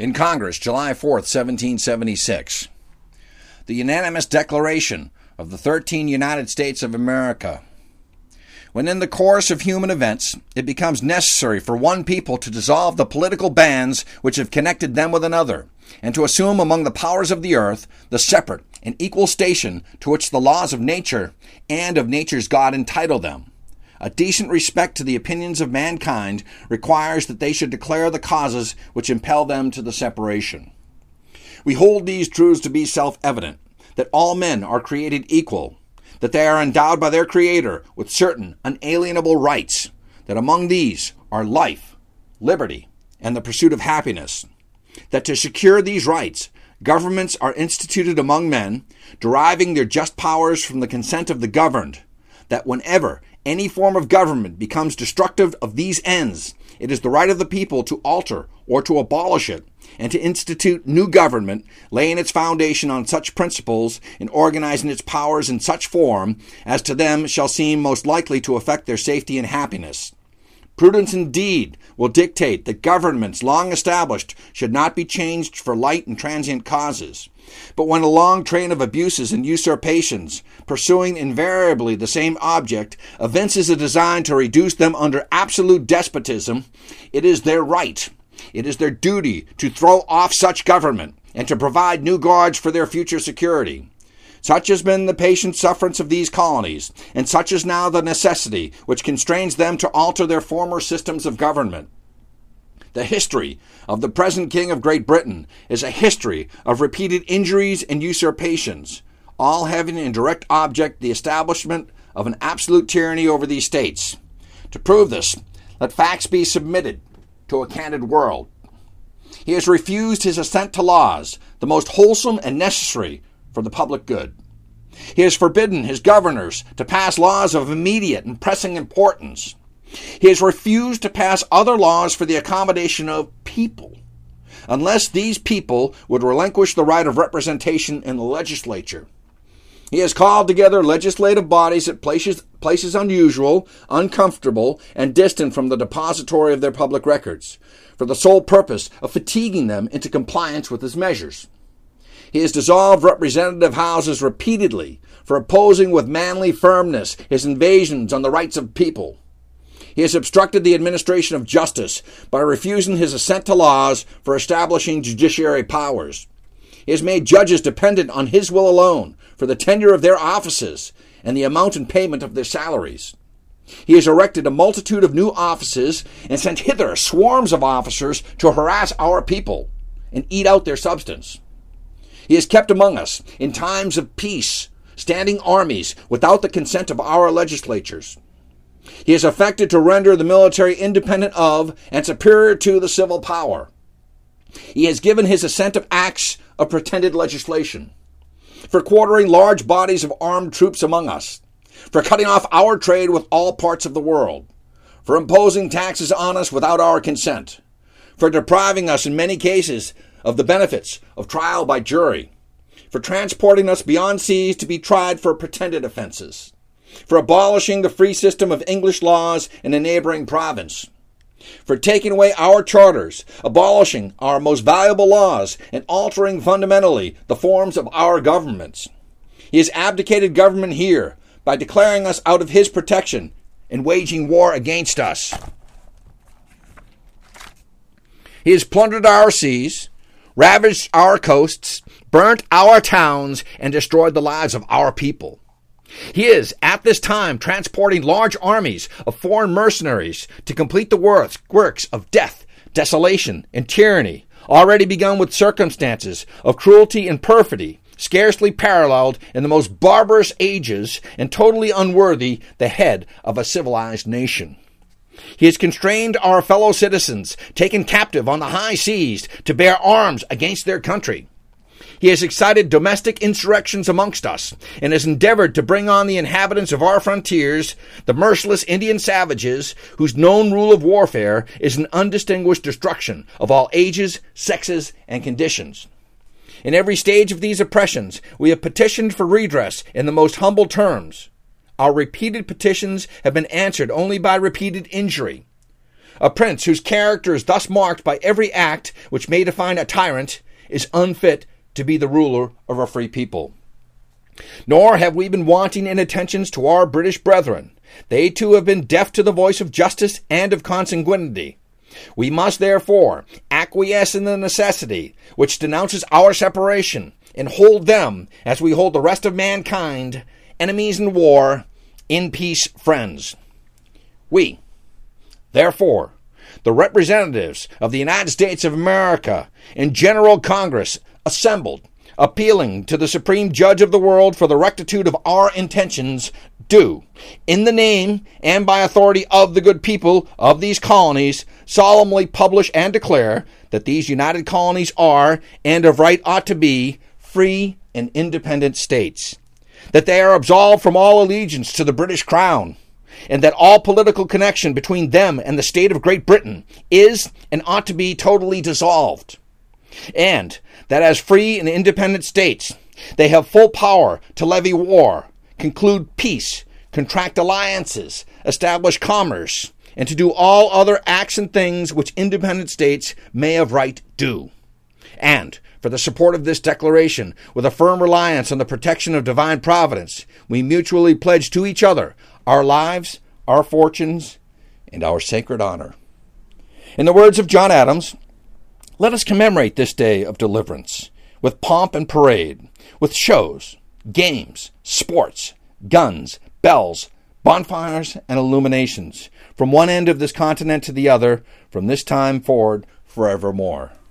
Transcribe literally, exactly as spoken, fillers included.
In Congress, July fourth, seventeen seventy-six. The unanimous declaration of the thirteen United States of America. When in the course of human events it becomes necessary for one people to dissolve the political bands which have connected them with another, and to assume among the powers of the earth the separate and equal station to which the laws of nature and of nature's God entitle them, a decent respect to the opinions of mankind requires that they should declare the causes which impel them to the separation. We hold these truths to be self-evident, that all men are created equal, that they are endowed by their Creator with certain unalienable rights, that among these are life, liberty, and the pursuit of happiness, that to secure these rights, governments are instituted among men, deriving their just powers from the consent of the governed, that whenever any form of government becomes destructive of these ends, it is the right of the people to alter or to abolish it, and to institute new government, laying its foundation on such principles and organizing its powers in such form as to them shall seem most likely to affect their safety and happiness. Prudence indeed will dictate that governments long established should not be changed for light and transient causes. But when a long train of abuses and usurpations, pursuing invariably the same object, evinces a design to reduce them under absolute despotism, it is their right, it is their duty to throw off such government and to provide new guards for their future security. Such has been the patient sufferance of these colonies, and such is now the necessity which constrains them to alter their former systems of government. The history of the present King of Great Britain is a history of repeated injuries and usurpations, all having in direct object the establishment of an absolute tyranny over these states. To prove this, let facts be submitted to a candid world. He has refused his assent to laws, the most wholesome and necessary for the public good. He has forbidden his governors to pass laws of immediate and pressing importance. He has refused to pass other laws for the accommodation of people, unless these people would relinquish the right of representation in the legislature. He has called together legislative bodies at places, places unusual, uncomfortable, and distant from the depository of their public records, for the sole purpose of fatiguing them into compliance with his measures. He has dissolved representative houses repeatedly for opposing with manly firmness his invasions on the rights of people. He has obstructed the administration of justice by refusing his assent to laws for establishing judiciary powers. He has made judges dependent on his will alone for the tenure of their offices and the amount and payment of their salaries. He has erected a multitude of new offices and sent hither swarms of officers to harass our people and eat out their substance. He has kept among us, in times of peace, standing armies without the consent of our legislatures. He has affected to render the military independent of and superior to the civil power. He has given his assent of acts of pretended legislation, for quartering large bodies of armed troops among us, for cutting off our trade with all parts of the world, for imposing taxes on us without our consent, for depriving us in many cases of the benefits of trial by jury, for transporting us beyond seas to be tried for pretended offenses, for abolishing the free system of English laws in a neighboring province, for taking away our charters, abolishing our most valuable laws, and altering fundamentally the forms of our governments. He has abdicated government here by declaring us out of his protection and waging war against us. He has plundered our seas, ravaged our coasts, burnt our towns, and destroyed the lives of our people. He is, at this time, transporting large armies of foreign mercenaries to complete the works of death, desolation, and tyranny, already begun with circumstances of cruelty and perfidy, scarcely paralleled in the most barbarous ages and totally unworthy the head of a civilized nation. He has constrained our fellow citizens, taken captive on the high seas, to bear arms against their country. He has excited domestic insurrections amongst us, and has endeavored to bring on the inhabitants of our frontiers, the merciless Indian savages, whose known rule of warfare is an undistinguished destruction of all ages, sexes, and conditions. In every stage of these oppressions, we have petitioned for redress in the most humble terms. Our repeated petitions have been answered only by repeated injury. A prince whose character is thus marked by every act which may define a tyrant is unfit to be the ruler of a free people. Nor have we been wanting in attentions to our British brethren. They too have been deaf to the voice of justice and of consanguinity. We must therefore acquiesce in the necessity which denounces our separation, and hold them, as we hold the rest of mankind, enemies in war, in peace friends. We, therefore, the representatives of the United States of America in General Congress, assembled, appealing to the Supreme Judge of the world for the rectitude of our intentions, do, in the name and by authority of the good people of these colonies, solemnly publish and declare that these united colonies are, and of right ought to be, free and independent states, that they are absolved from all allegiance to the British Crown, and that all political connection between them and the state of Great Britain is and ought to be totally dissolved, and that as free and independent states they have full power to levy war, conclude peace, contract alliances, establish commerce, and to do all other acts and things which independent states may of right do. And for the support of this declaration, with a firm reliance on the protection of divine providence, we mutually pledge to each other our lives, our fortunes, and our sacred honor. In the words of John Adams, let us commemorate this day of deliverance with pomp and parade, with shows, games, sports, guns, bells, bonfires, and illuminations, from one end of this continent to the other, from this time forward forevermore.